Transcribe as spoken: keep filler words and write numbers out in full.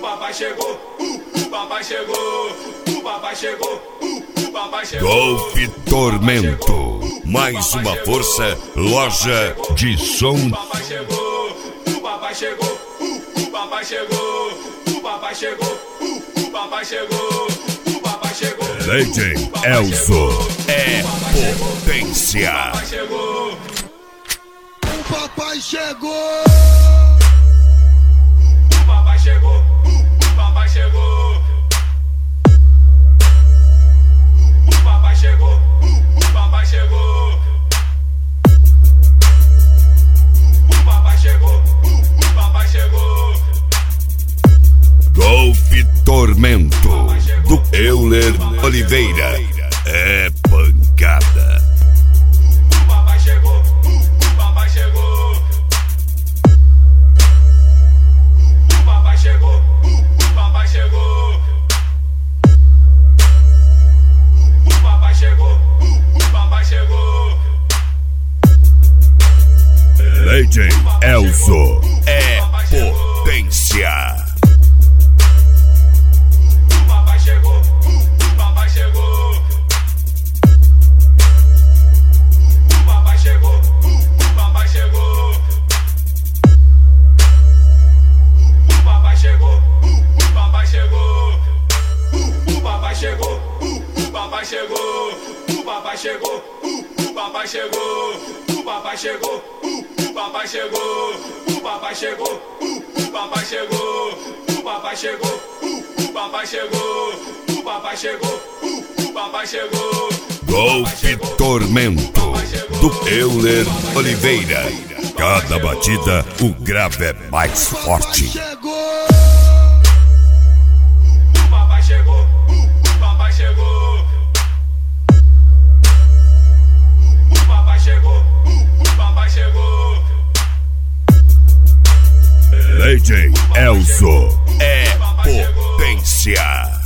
papai chegou, uh, o papai chegou, o papai chegou, uh, o papai chegou. Golpe Tormento, mais uma força, loja de som. O papai chegou, o papai chegou, uh, o papai chegou, o papai chegou, uh, o papai chegou, o papai chegou. D J Elzo é potência. O papai chegou, o papai chegou. O papai chegou, o papai chegou. O papai chegou, o papai chegou. O papai chegou, o papai chegou. Golpe Tormento do Euler Oliveira é pancada. O papai chegou, o papai chegou. O papai chegou, o papai chegou. O papai chegou, o papai chegou. D J Elzo é potência. O papai chegou, o papai chegou. O papai chegou, o papai chegou. O papai chegou, o papai chegou. O papai chegou, o papai chegou. O papai chegou, o papai chegou. O papai chegou, o papai chegou. O papai chegou, o papai chegou. O papai chegou, o papai chegou. O papai chegou, o papai chegou. Golpe Tormento do Euler Oliveira. Cada batida o grave é mais forte. Chegou. O papai chegou, o papai chegou. O papai chegou, o papai chegou. D J Elzo é potência.